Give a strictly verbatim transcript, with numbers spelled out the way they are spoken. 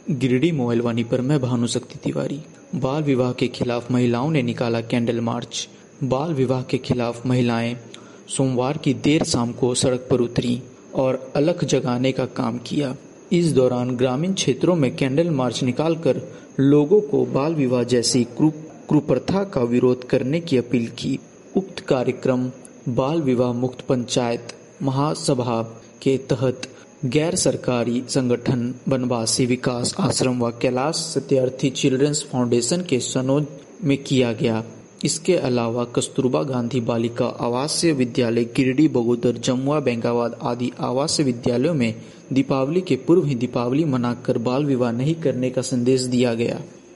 Giridih mobile वाणी पर मैं भानुशक्ति तिवारी। बाल विवाह के खिलाफ महिलाओं ने निकाला कैंडल मार्च। बाल विवाह के खिलाफ महिलाएं सोमवार की देर शाम को सड़क पर उतरी और अलख जगाने का काम किया। इस दौरान ग्रामीण क्षेत्रों में कैंडल मार्च निकालकर लोगों को बाल विवाह जैसी कुप्रथा का विरोध करने की अपील की। उक्त कार्यक्रम बाल विवाह मुक्त पंचायत महासभा के तहत गैर सरकारी संगठन बनवासी विकास आश्रम व कैलाश सत्यार्थी चिल्ड्रंस फाउंडेशन के सनोज में किया गया। इसके अलावा कस्तूरबा गांधी बालिका आवासीय विद्यालय गिरिडीह, बगोदर, जमुआ, बेंगाबाद आदि आवासीय विद्यालयों में दीपावली के पूर्व ही दीपावली मनाकर बाल विवाह नहीं करने का संदेश दिया गया।